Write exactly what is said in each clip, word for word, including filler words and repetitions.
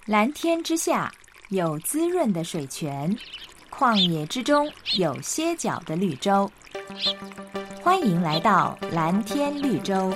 蓝天之下有滋润的水泉，旷野之中有歇脚的绿洲。欢迎来到蓝天绿洲。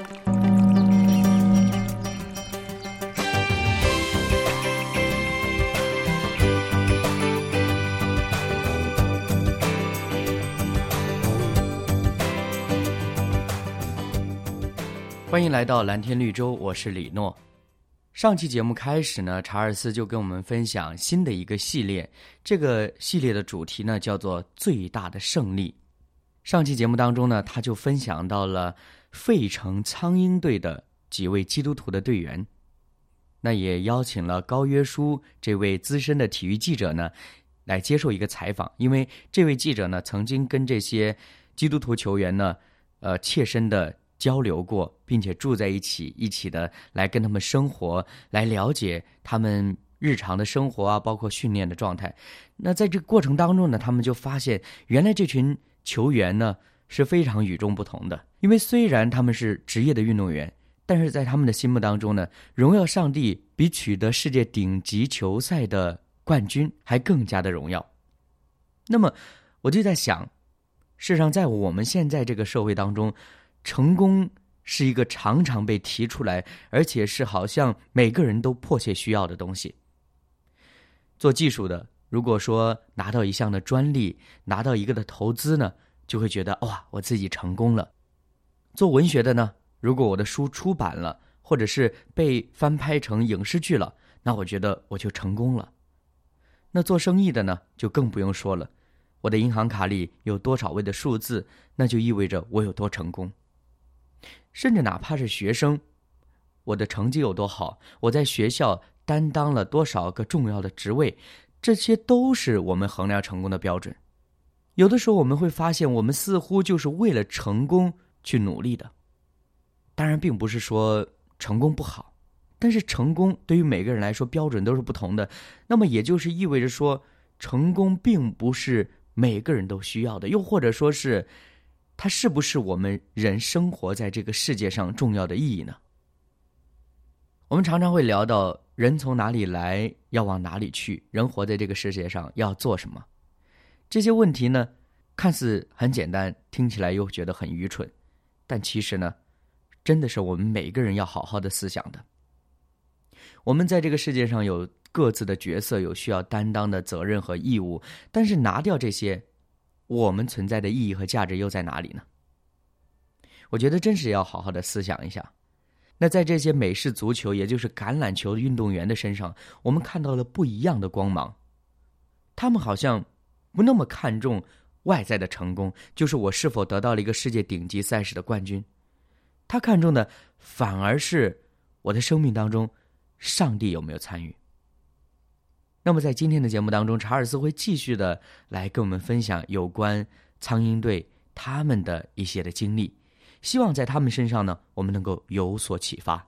欢迎来到蓝天绿洲，我是李诺。上期节目开始呢，查尔斯就跟我们分享新的一个系列，这个系列的主题呢叫做最大的胜利。上期节目当中呢，他就分享到了费城苍鹰队的几位基督徒的队员，那也邀请了高约书这位资深的体育记者呢来接受一个采访，因为这位记者呢曾经跟这些基督徒球员呢呃切身的交流过，并且住在一起，一起的来跟他们生活，来了解他们日常的生活啊，包括训练的状态。那在这个过程当中呢，他们就发现原来这群球员呢是非常与众不同的。因为虽然他们是职业的运动员，但是在他们的心目当中呢，荣耀上帝比取得世界顶级球赛的冠军还更加的荣耀。那么我就在想，事实上在我们现在这个社会当中，成功是一个常常被提出来，而且是好像每个人都迫切需要的东西。做技术的，如果说拿到一项的专利，拿到一个的投资呢，就会觉得哇，我自己成功了。做文学的呢，如果我的书出版了，或者是被翻拍成影视剧了，那我觉得我就成功了。那做生意的呢，就更不用说了，我的银行卡里有多少位的数字，那就意味着我有多成功。甚至哪怕是学生，我的成绩有多好，我在学校担当了多少个重要的职位，这些都是我们衡量成功的标准。有的时候我们会发现，我们似乎就是为了成功去努力的。当然并不是说成功不好，但是成功对于每个人来说标准都是不同的，那么也就是意味着说，成功并不是每个人都需要的，又或者说是它是不是我们人生活在这个世界上重要的意义呢？我们常常会聊到人从哪里来，要往哪里去，人活在这个世界上要做什么。这些问题呢，看似很简单，听起来又觉得很愚蠢，但其实呢，真的是我们每个人要好好的思想的。我们在这个世界上有各自的角色，有需要担当的责任和义务，但是拿掉这些，我们存在的意义和价值又在哪里呢？我觉得真是要好好的思想一下。那在这些美式足球，也就是橄榄球运动员的身上，我们看到了不一样的光芒。他们好像不那么看重外在的成功，就是我是否得到了一个世界顶级赛事的冠军。他看重的反而是我的生命当中，上帝有没有参与。那么在今天的节目当中，查尔斯会继续的来跟我们分享有关苍鹰队他们的一些的经历，希望在他们身上呢，我们能够有所启发。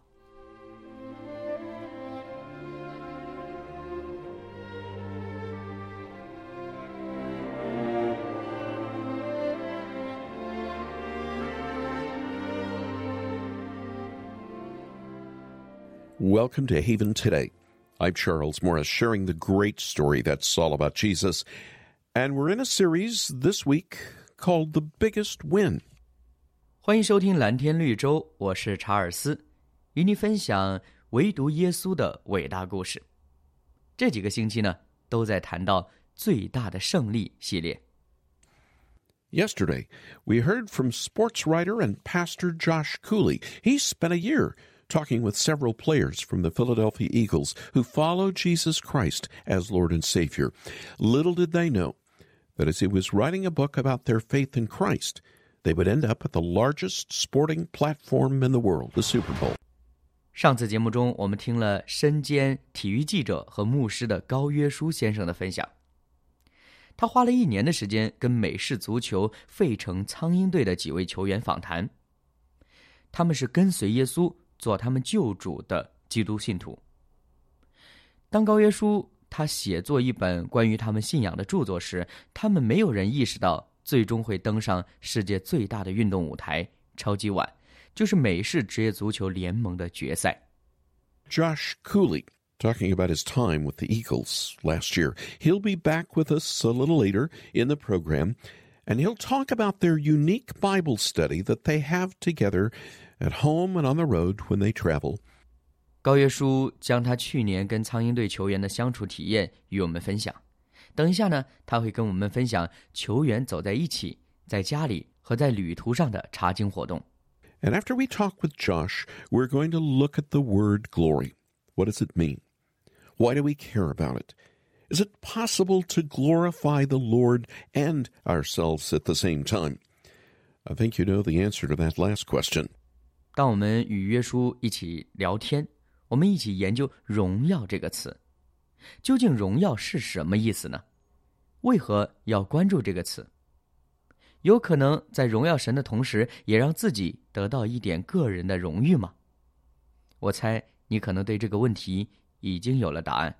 Welcome to Haven Today. I'm Charles Morris, sharing the great story that's all about Jesus. And we're in a series this week called The Biggest Win. 欢迎收听蓝天绿洲，我是查尔斯，与你分享唯独耶稣的伟大故事。这几个星期呢，都在谈到最大的胜利系列。 Yesterday, we heard from sports writer and pastor Josh Cooley. He spent a year talking with several players from the Philadelphia Eagles who follow Jesus Christ as Lord and Savior. Little did they know that as he was writing a book about their faith in Christ, they would end up at the largest sporting platform in the world, the Super Bowl. 上次节目中，我们听了身兼体育记者和牧师的高约书先生的分享。他花了一年的时间跟美式足球费城苍鹰队的几位球员访谈，他们是跟随耶稣做他们救主的基督信徒。当高约书他写作一本关于他们信仰的著作时，他们没有人意识到最终会登上世界最大的运动舞台超级碗，就是美式职业足球联盟的决赛。 Josh Cooley talking about his time with the Eagles last year. He'll be back with us a little later in the program, and he'll talk about their unique Bible study that they have together at home and on the road when they travel. 高约书将他去年跟苍鹰队球员的相处体验与我们分享。等一下呢，他会跟我们分享球员走在一起，在家里和在旅途上的查经活动。 And after we talk with Josh, we're going to look at the word glory. What does it mean? Why do we care about it? Is it possible to glorify the Lord and ourselves at the same time? I think you know the answer to that last question. 当我们与约书一起聊天，我们一起研究荣耀这个词。究竟荣耀是什么意思呢？为何要关注这个词？有可能在荣耀神的同时，也让自己得到一点个人的荣誉吗？我猜你可能对这个问题已经有了答案。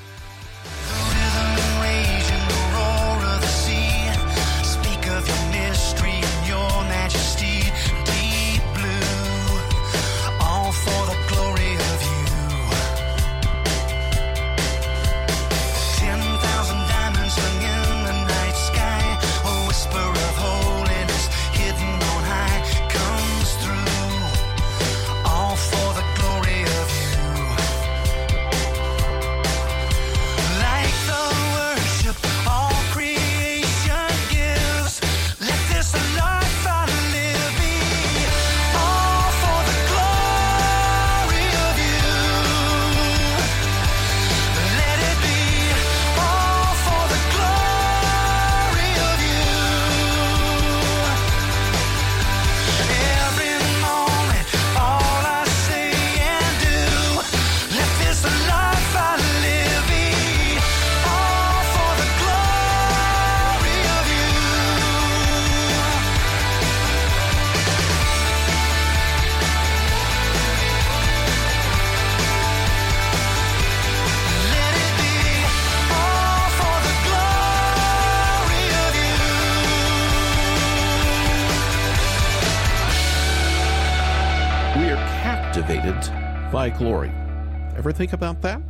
By glory. Ever think about that?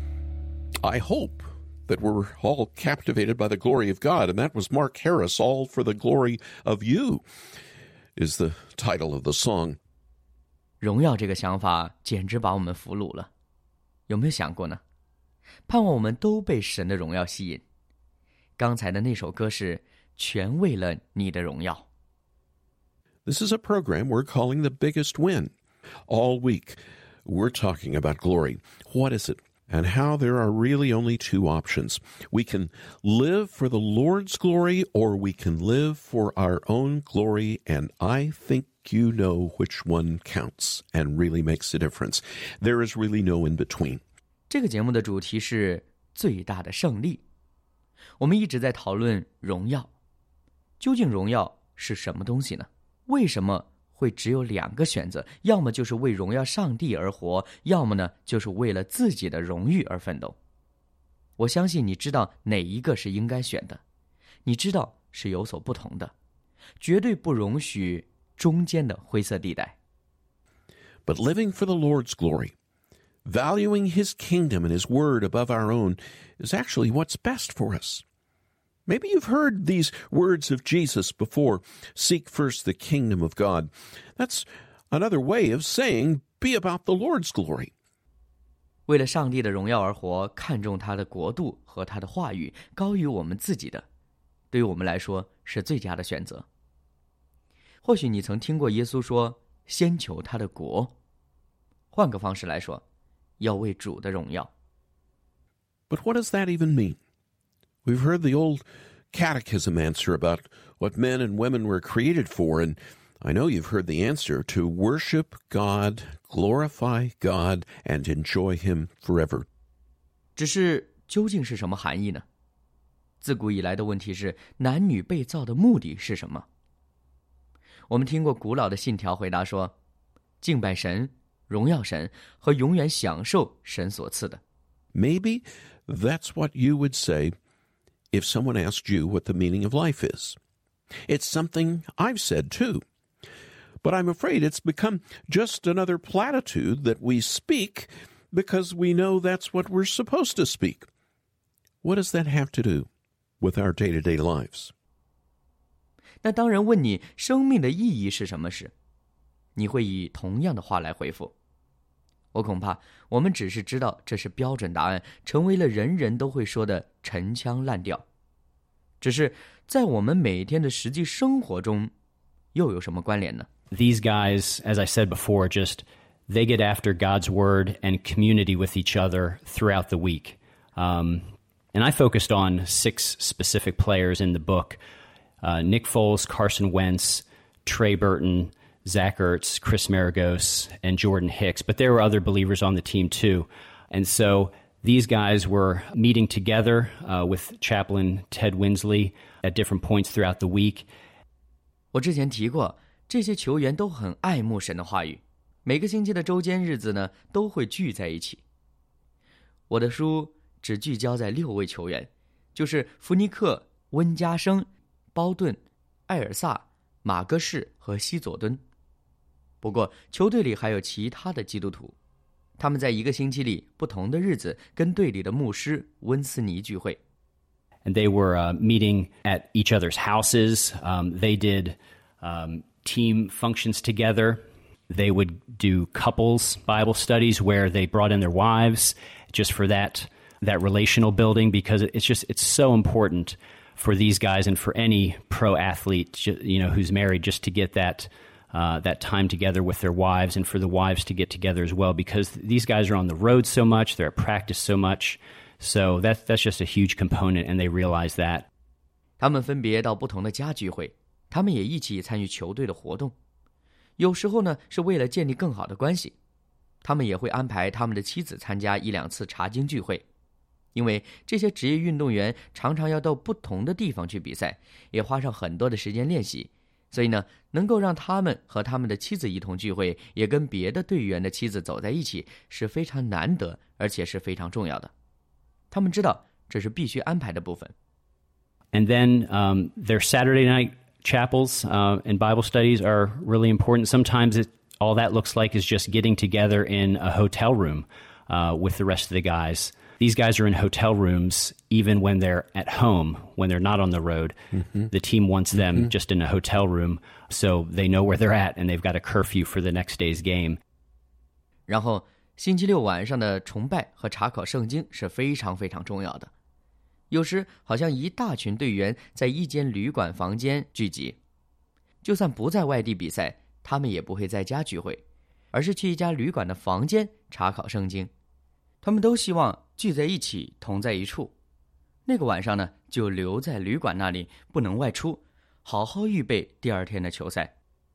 I hope that we're all captivated by the glory of God, and that was Mark Harris, All for the Glory of You, is the title of the song. 荣耀这个想法简直把我们俘虏了，有没有想过呢？盼望我们都被神的荣耀吸引。刚才的那首歌是全为了你的荣耀。 This is a program we're calling The Biggest Win. All week, we're talking about glory. What is it? And how there are really only two options. We can live for the Lord's glory, or we can live for our own glory, and I think you know which one counts and really makes a difference. There is really no in between. 这个节目的主题是最大的胜利。我们一直在讨论荣耀。究竟荣耀是什么东西呢？为什么会只有两个选择，要么就是为荣耀上帝而活，要么呢就是为了自己的荣誉而奋斗。我相信你知道哪一个是应该选的，你知道是有所不同的，绝对不容许中间的灰色地带。 But living for the Lord's glory, valuing His kingdom and His word above our own, is actually what's best for us. Maybe you've heard these words of Jesus before. Seek first the kingdom of God. That's another way of saying, be about the Lord's glory. 为了上帝的荣耀而活，看重他的国度和他的话语，高于我们自己的，对于我们来说是最佳的选择。或许你曾听过耶稣说，先求他的国。换个方式来说，要为主的荣耀。 But what does that even mean? We've heard the old catechism answer about what men and women were created for, and I know you've heard the answer: to worship God, glorify God, and enjoy Him forever. 只是究竟是什么含义呢？自古以来的问题是，男女被造的目的是什么？我们听过古老的信条回答说，敬拜神、荣耀神和永远享受神所赐的。 Maybe that's what you would say if someone asked you what the meaning of life is. It's something I've said too. But I'm afraid it's become just another platitude that we speak because we know that's what we're supposed to speak. What does that have to do with our day-to-day lives? 那当人问你生命的意义是什么时，你会以同样的话来回复。我恐怕我们只是知道这是标准答案，成为了人人都会说的陈腔滥调。只是在我们每天的实际生活中，又有什么关联呢？ These guys, as I said before, just they get after God's word and community with each other throughout the week. Um, and I focused on six specific players in the book. Uh, Nick Foles, Carson Wentz, Trey Burton, Zach Ertz, Chris Maragos, and Jordan Hicks. But there were other believers on the team too. And so these guys were meeting together uh, with chaplain Ted Winsley at different points throughout the week. 我之前提过，这些球员都很爱慕神的话语，每个星期的周间日子呢，都会聚在一起。我的书只聚焦在六位球员，就是弗尼克、温加生、包顿、艾尔萨、马戈士和西佐敦。不过球队里还有其他的基督徒，他们在一个星期里不同的日子跟队里的牧师温斯尼聚会。 And they were uh, meeting at each other's houses. Um, they did um, team functions together. They would do couples Bible studies where they brought in their wives just for that that relational building, because it's just it's so important for these guys and for any pro athlete, you know, who's married, just to get that uh, that time together with their wives, and for the wives to get together as well, because these guys are on the road so much, they're at practice so much. So that's that's just a huge component, and they realize that. 他们分别到不同的家聚会，他们也一起参与球队的活动。有时候呢，是为了建立更好的关系，他们也会安排他们的妻子参加一两次查经聚会。因为这些职业运动员常常要到不同的地方去比赛，也花上很多的时间练习，所以呢，能够让他们和他们的妻子一同聚会，也跟别的队员的妻子走在一起，是非常难得，而且是非常重要的。他们知道这是必须安排的部分。 And then um, their Saturday night chapels uh, and Bible studies are really important. Sometimes it, all that looks like is just getting together in a hotel room uh, with the rest of the guys. These guys are in hotel rooms even when they're at home, when they're not on the road. Mm-hmm. The team wants them mm-hmm. just in a hotel room so they know where they're at and they've got a curfew for the next day's game. 然后星期六晚上的崇拜和查考圣经是非常非常重要的。有时好像一大群队员在一间旅馆房间聚集，就算不在外地比赛，他们也不会在家聚会，而是去一家旅馆的房间查考圣经。他们都希望聚在一起，同在一处。那个晚上呢，就留在旅馆那里，不能外出，好好预备第二天的球赛。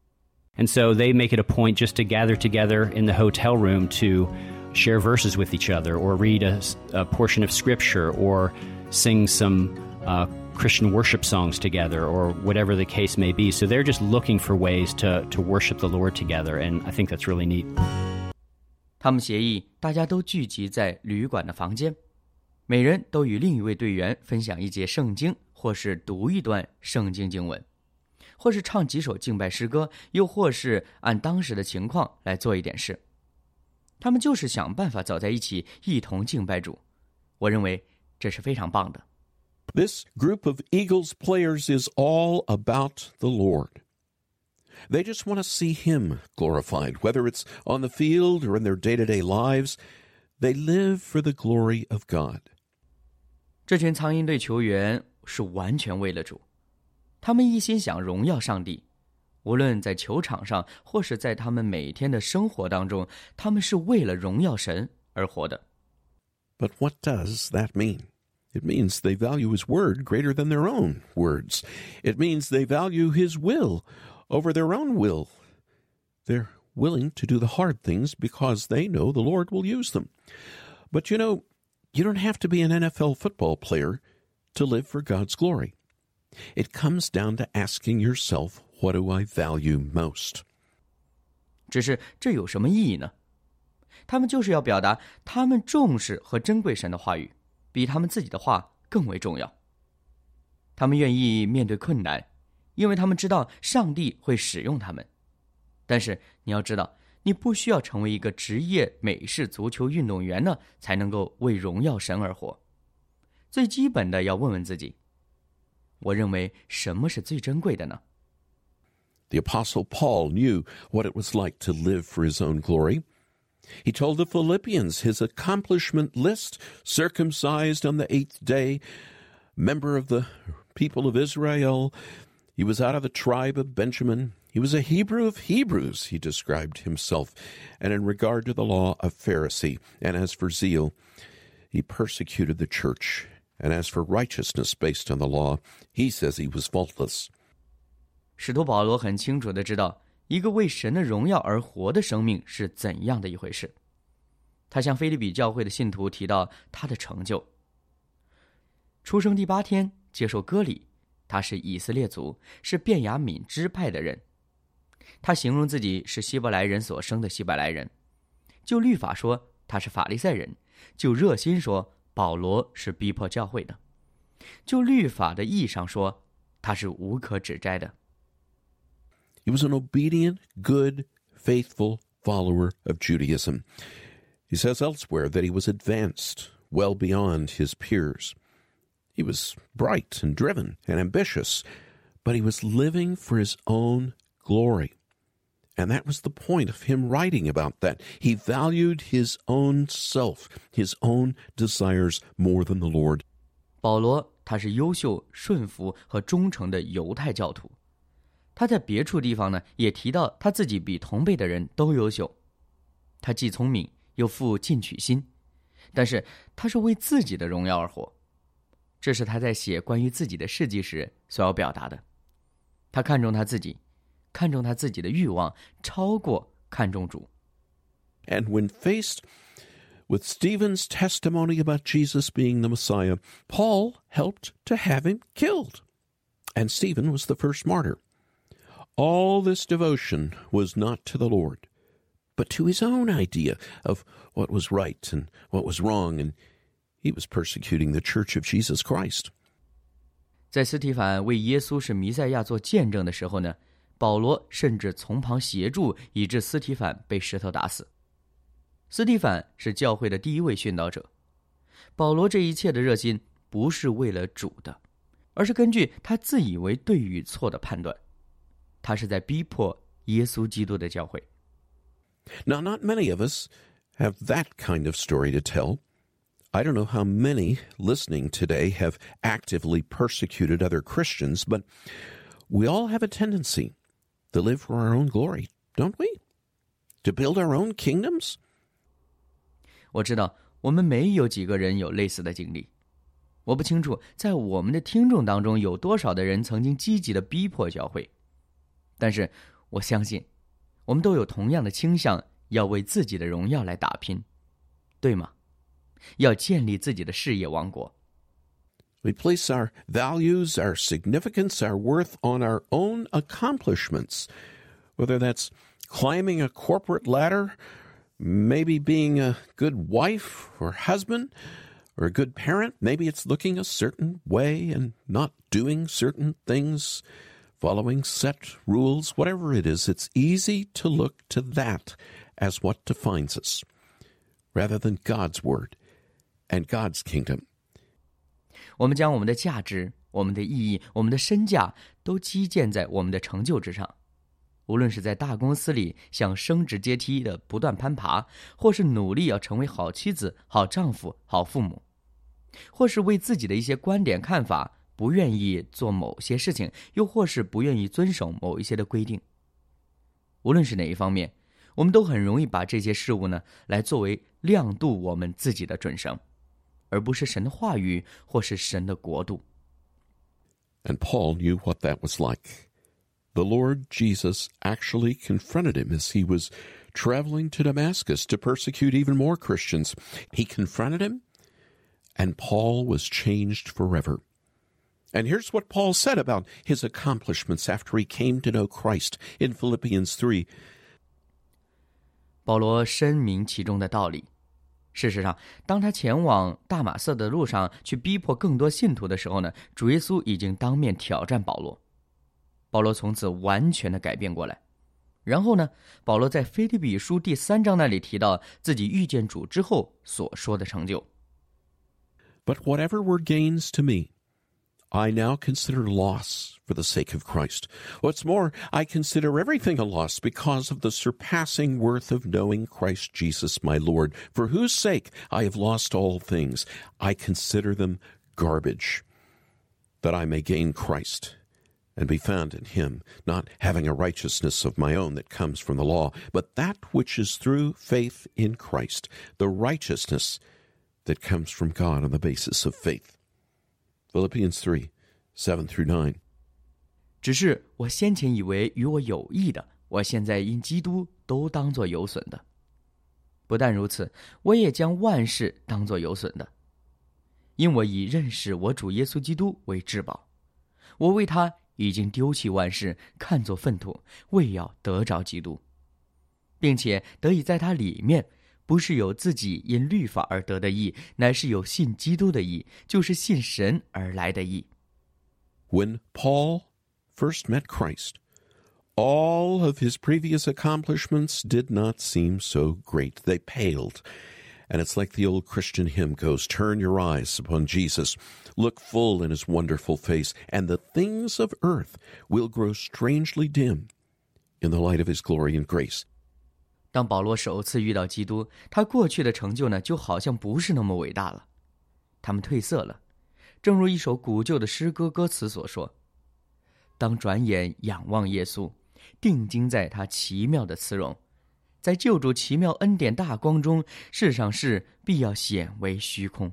And so they make it a point just to gather together in the hotel room to share verses with each other, or read a, a portion of scripture, or sing some uh, Christian worship songs together, or whatever the case may be. So they're just looking for ways to, to worship the Lord together, and I think that's really neat. 他们协议大家都聚集在旅馆的房间，每人都与另一位队员分享一节圣经，或是读一段圣经经文，或是唱几首敬拜诗歌，又或是按当时的情况来做一点事。他们就是想办法走在一起，一同敬拜主。我认为这是非常棒的。 This group of Eagles players is all about the Lord. They just want to see Him glorified, whether it's on the field or in their day-to-day lives. They live for the glory of God. 这群苍鹰队球员是完全为了主，他们一心想荣耀上帝，无论在球场上或是在他们每天的生活当中，他们是为了荣耀神而活的。 But what does that mean? It means they value His word greater than their own words. It means they value His will over their own will. They're willing to do the hard things because they know the Lord will use them. But you know, you don't have to be an N F L football player to live for God's glory. It comes down to asking yourself, what do I value most? 只是这有什么意义呢？他们就是要表达他们重视和珍贵神的话语，比他们自己的话更为重要。他们愿意面对困难，因为他们知道上帝会使用他们。但是你要知道， 你不需要成为一个职业美式足球运动员呢，才能够为荣耀神而活。最基本的要问问自己，我认为什么是最珍贵的呢？ The Apostle Paul knew what it was like to live for his own glory. He told the Philippians his accomplishment list: circumcised on the eighth day, member of the people of Israel. He was out of the tribe of Benjamin. He was a Hebrew of Hebrews, he described himself. And in regard to the law, a Pharisee. And as for zeal, he persecuted the church. And as for righteousness based on the law, he says he was faultless. 使徒保罗很清楚地知道，一个为神的荣耀而活的生命是怎样的一回事。他向腓立比教会的信徒提到他的成就：出生第八天接受割礼，他是以色列族，是便雅悯支派的人。他形容自己是希伯来人所生的希伯来人。就律法说，他是法利赛人；就热心说，保罗是逼迫教会的；就律法的义上说，他是无可指摘的。 He was an obedient, good, faithful follower of Judaism. He says elsewhere that he was advanced, well beyond his peers. He was bright and driven and ambitious, but he was living for his own glory. And that was the point of him writing about that. He valued his own self, his own desires more than the Lord. 保罗他是优秀、顺服和忠诚的犹太教徒。他在别处地方呢，也提到他自己比同辈的人都优秀。他既聪明又富进取心，但是他是为自己的荣耀而活。这是他在写关于自己的事迹时所要表达的。他看重他自己，看重他自己的欲望，超过看重主。 And when faced with Stephen's testimony about Jesus being the Messiah, Paul helped to have him killed. And Stephen was the first martyr. All this devotion was not to the Lord, but to his own idea of what was right and what was wrong, and he was persecuting the Church of Jesus Christ. 在司提反为耶稣是弥赛亚做见证的时候呢，保罗甚至从旁协助，以致司提反被石头打死。司提反是教会的第一位殉道者。保罗这一切的热心不是为了主的，而是根据他自以为对与错的判断。他是在逼迫耶稣基督的教会。 Now, not many of us have that kind of story to tell. I don't know how many listening today have actively persecuted other Christians, but we all have a tendency to live for our own glory, don't we? To build our own kingdoms? 我知道我们没有几个人有类似的经历。我不清楚在我们的听众当中有多少的人曾经积极的逼迫教会。但是我相信我们都有同样的倾向，要为自己的荣耀来打拼，对吗？要建立自己的事业王国。 We place our values, our significance, our worth on our own accomplishments, whether that's climbing a corporate ladder, maybe being a good wife or husband, or a good parent. Maybe it's looking a certain way and not doing certain things, following set rules, whatever it is. It's easy to look to that as what defines us, rather than God's word and God's kingdom. 我们将我们的价值、我们的意义、我们的身价都基建在我们的成就之上。无论是在大公司里向升职阶梯的不断攀爬，或是努力要成为好妻子、好丈夫、好父母，或是为自己的一些观点看法不愿意做某些事情，又或是不愿意遵守某一些的规定。无论是哪一方面，我们都很容易把这些事物呢来作为量度我们自己的准绳，而不是神的话语或是神的国度。 And Paul knew what that was like. The Lord Jesus actually confronted him as he was traveling to Damascus to persecute even more Christians. He confronted him, and Paul was changed forever. And here's what Paul said about his accomplishments after he came to know Christ in Philippians three. 保罗深明其中的道理。事实上，当他前往大马色的路上去逼迫更多信徒的时候呢，主耶稣已经当面挑战保罗。保罗从此完全的改变过来。 然后呢，保罗在腓立比书第三章那里提到自己遇见主之后所说的成就。 But whatever were gains to me, I now consider loss for the sake of Christ. What's more, I consider everything a loss because of the surpassing worth of knowing Christ Jesus my Lord, for whose sake I have lost all things. I consider them garbage, that I may gain Christ and be found in him, not having a righteousness of my own that comes from the law, but that which is through faith in Christ, the righteousness that comes from God on the basis of faith. Philippians three, seven through nine. 只是我先前以为与我有益的，我现在因基督都当作有损的。不但如此，我也将万事当作有损的，因我以认识我主耶稣基督为至宝。我为他已经丢弃万事，看作粪土，为要得着基督，并且得以在他里面，不是有自己因律法而得的义，乃是有信基督的义，就是信神而来的义。 When Paul first met Christ, all of his previous accomplishments did not seem so great. They paled. And it's like the old Christian hymn goes, turn your eyes upon Jesus, look full in his wonderful face, and the things of earth will grow strangely dim in the light of his glory and grace. 当保罗首次遇到基督，他过去的成就呢，就好像不是那么伟大了，他们褪色了。正如一首古旧的诗歌歌词所说，当转眼仰望耶稣，定睛在他奇妙的慈容，在救主奇妙恩典大光中，世上事必要显为虚空。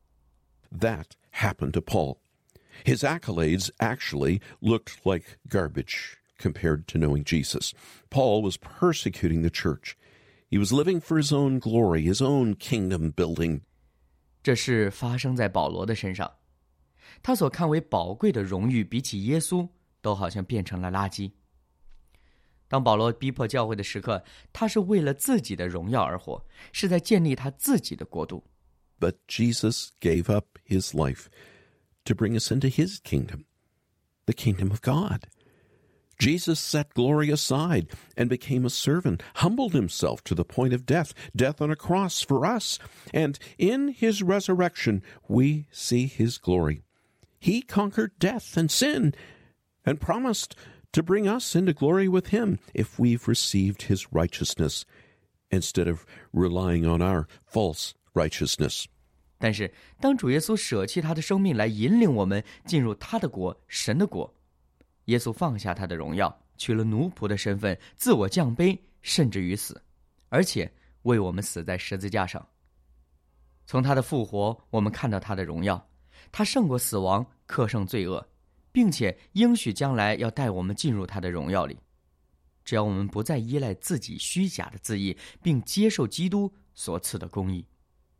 That happened to Paul. His accolades actually looked like garbage compared to knowing Jesus. Paul was persecuting the church. He was living for his own glory, his own kingdom building. 这事发生在保罗的身上，他所看为宝贵的荣誉，比起耶稣，都好像变成了垃圾。当保罗逼迫教会的时刻，他是为了自己的荣耀而活，是在建立他自己的国度。 But Jesus gave up his life to bring us into his kingdom, the kingdom of God. Jesus set glory aside and became a servant, humbled himself to the point of death, death on a cross for us. And in his resurrection, we see his glory. He conquered death and sin and promised to bring us into glory with him if we've received his righteousness instead of relying on our false righteousness. 但是当主耶稣舍弃他的生命来引领我们进入他的国，神的国，耶稣放下他的荣耀，取了奴仆的身份，自我降卑，甚至于死，而且为我们死在十字架上。从他的复活，我们看到他的荣耀，他胜过死亡，克胜罪恶，并且应许将来要带我们进入他的荣耀里。只要我们不再依赖自己虚假的自义，并接受基督所赐的公义。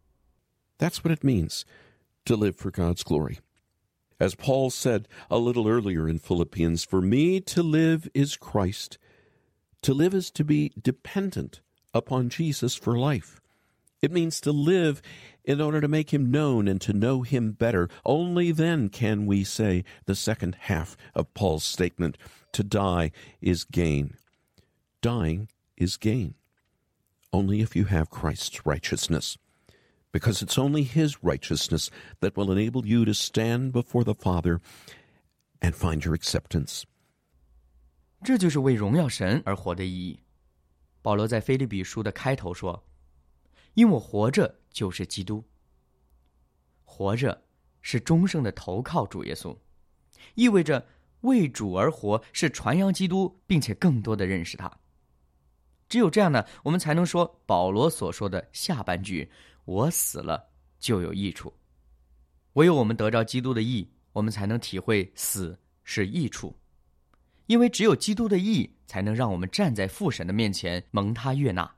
That's what it means to live for God's glory. As Paul said a little earlier in Philippians, for me to live is Christ. To live is to be dependent upon Jesus for life. It means to live in order to make him known and to know him better. Only then can we say the second half of Paul's statement, to die is gain. Dying is gain. Only if you have Christ's righteousness. Because it's only his righteousness that will enable you to stand before the Father and find your acceptance. 这就是为荣耀神而活的意义。保罗在腓立比书的开头说，因我活着就是基督。活着是终生的投靠主耶稣，意味着为主而活是传扬基督，并且更多的认识他。只有这样呢，我们才能说保罗所说的下半句，我死了就有益处。唯有我们得着基督的义，我们才能体会死是益处。因为只有基督的义，才能让我们站在父神的面前，蒙他悦纳。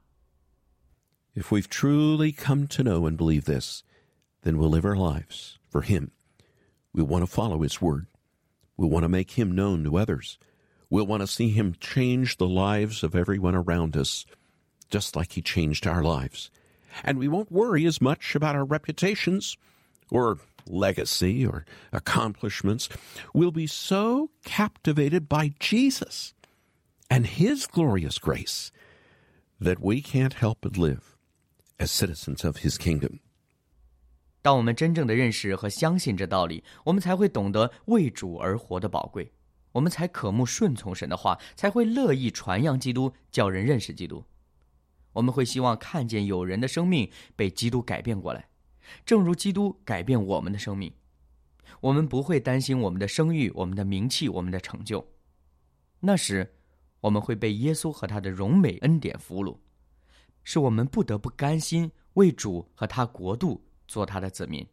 If we've truly come to know and believe this, then we'll live our lives for him. We want to follow his word. We want to make him known to others. We'll want to see him change the lives of everyone around us, just like he changed our lives. And we won't worry as much about our reputations or legacy or accomplishments. We'll be so captivated by Jesus and His glorious grace that we can't help but live as citizens of His kingdom. 当我们真正的认识和相信这道理，我们才会懂得为主而活的宝贵，我们才渴慕顺从神的话，才会乐意传扬基督，叫人认识基督。我们会希望看见有人的生命被基督改变过来，正如基督改变我们的生命。我们不会担心我们的声誉、我们的名气、我们的成就。那时我们会被耶稣和他的荣美恩典俘虏，是我们不得不甘心为主和他国度做他的子民。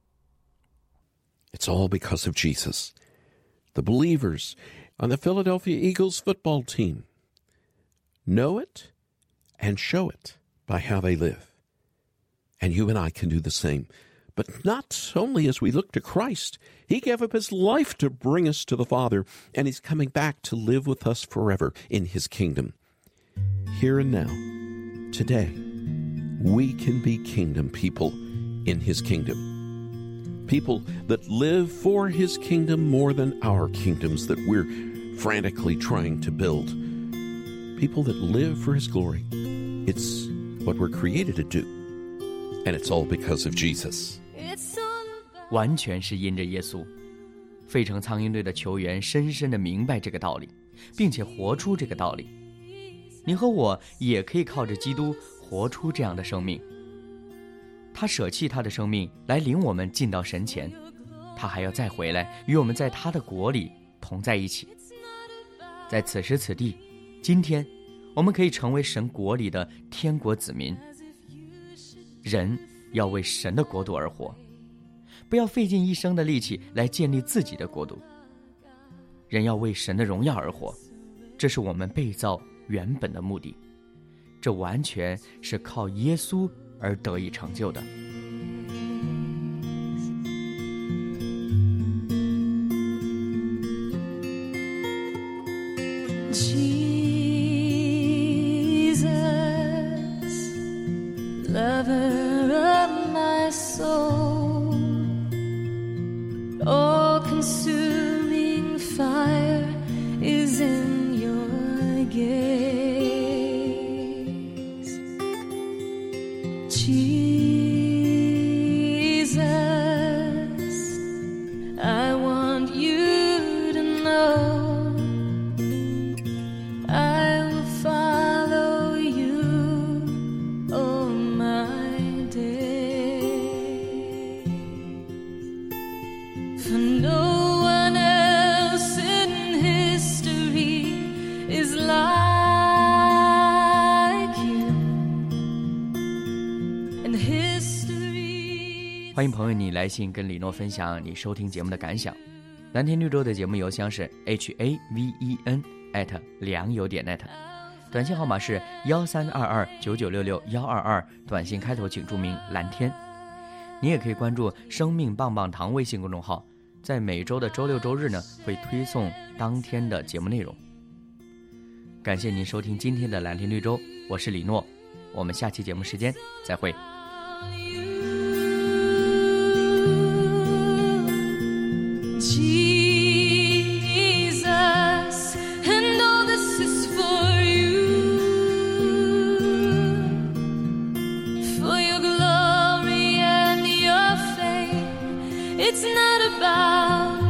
It's all because of Jesus. The believers on the Philadelphia Eagles football team know it and show it by how they live. And you and I can do the same. But not only as we look to Christ, He gave up His life to bring us to the Father, and He's coming back to live with us forever in His kingdom. Here and now, today, we can be kingdom people in His kingdom. People that live for His kingdom more than our kingdoms that we're frantically trying to build. People that live for His glory. It's what we're created to do. And it's all because of Jesus. 完全是因着耶稣。费城苍鹰队的球员深深地明白这个道理，并且活出这个道理。你和我也可以靠着基督活出这样的生命。他舍弃他的生命来领我们进到神前，他还要再回来与我们在他的国里同在一起。在此时此地，今天我们可以成为神国里的天国子民。人要为神的国度而活，不要费尽一生的力气来建立自己的国度。人要为神的荣耀而活，这是我们被造原本的目的，这完全是靠耶稣而得以成就的。 Lover of my soul, all-consuming fire is in your gaze. Jesus, I want you to know I will follow you all my days. For no one else in history is like you, and history. 欢迎朋友你来信跟李诺分享你收听节目的感想。蓝天绿洲的节目邮箱是 h a v e n at 良友点 net， 短信号码是幺三二二九九六六幺二二，短信开头请注明蓝天。你也可以关注生命棒棒糖微信公众号，在每周的周六周日呢会推送当天的节目内容。感谢您收听今天的蓝天绿洲，我是李诺，我们下期节目时间再会。 Jesus, and all this is for you, for your glory and your fame. It's not about